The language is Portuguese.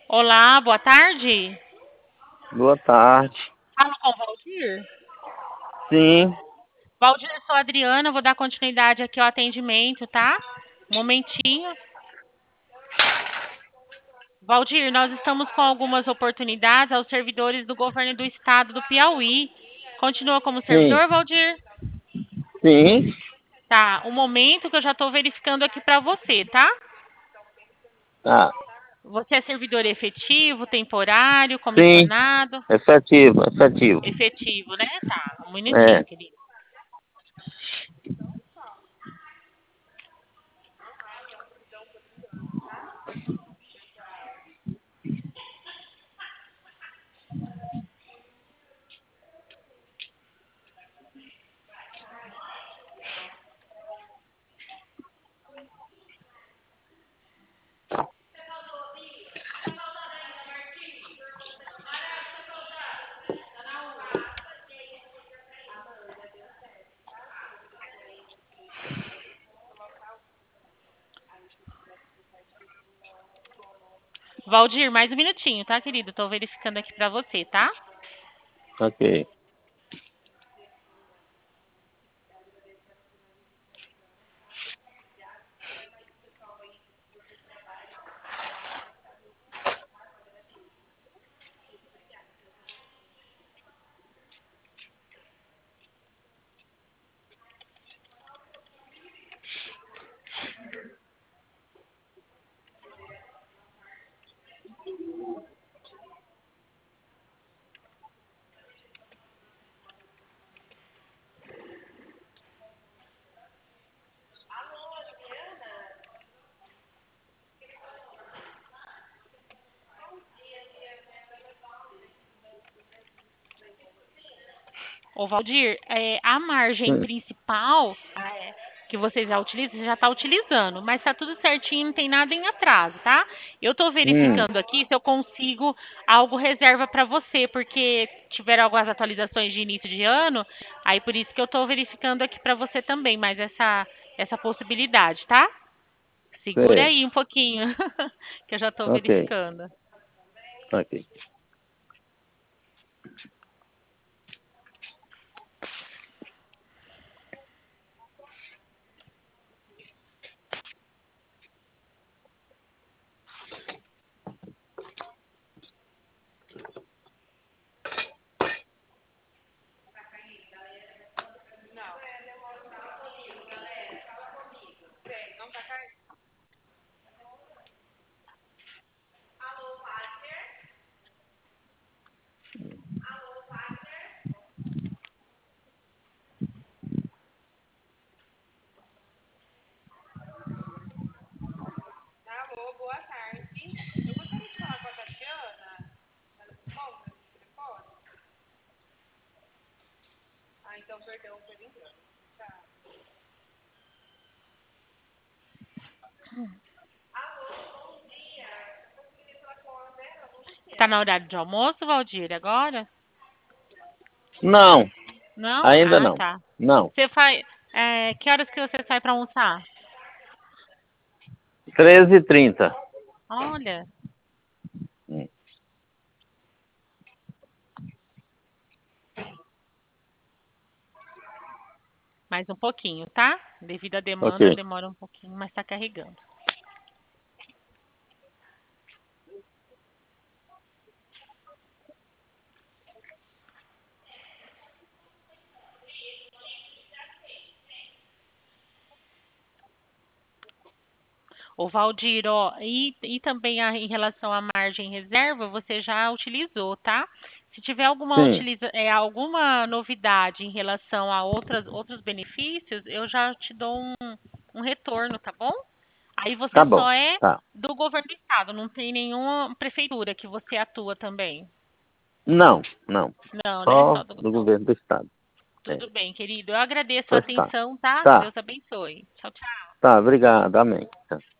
Olá, boa tarde. Boa tarde. Falo com o Valdir. Sim, Valdir, eu sou a Adriana, vou dar continuidade aqui ao atendimento, tá? Um momentinho. Valdir, nós estamos com algumas oportunidades aos servidores do governo do estado do Piauí. Continua como sim, servidor, Valdir? sim. Tá, um momento que eu já estou verificando aqui para você, tá? Tá. Você é servidor efetivo, temporário, Sim, comissionado? efetivo, efetivo. Efetivo, né? Tá, um minutinho, É. querido. Valdir, mais um minutinho, tá, querido? Tô verificando aqui para você, tá? Ok. Ô, Valdir, a margem Hum, principal que você já utiliza, você já está utilizando, mas está tudo certinho, não tem nada em atraso, tá? Eu estou hum, verificando aqui se eu consigo algo reserva para você, porque tiveram algumas atualizações de início de ano, aí por isso que eu estou verificando aqui para você também, mas essa possibilidade, tá? Segura sei. aí um pouquinho, que eu já estou Ok, verificando. ok. Está na horário de almoço, Valdir, agora? Não, Não? ainda Ah, não. tá. Não. Você faz. Que horas que você sai para almoçar? 13h30. Olha, Hum, mais um pouquinho, tá? Devido à Ok. demanda, demora um pouquinho, mas está carregando. Ô, Valdir, ó, e também em relação à margem reserva, você já utilizou, tá? Se tiver Sim, alguma novidade em relação a outros benefícios, eu já te dou um retorno, tá bom? Aí tá você bom. só é Tá. do governo do estado, não tem nenhuma prefeitura que você atua também. Não, não. Não, né? Só Só do. do governo do estado. É, Tudo bem, querido. Eu agradeço a pois tá. atenção, tá? Tá, Deus abençoe. Tchau, tchau. tá. Obrigado. Amém. Tá.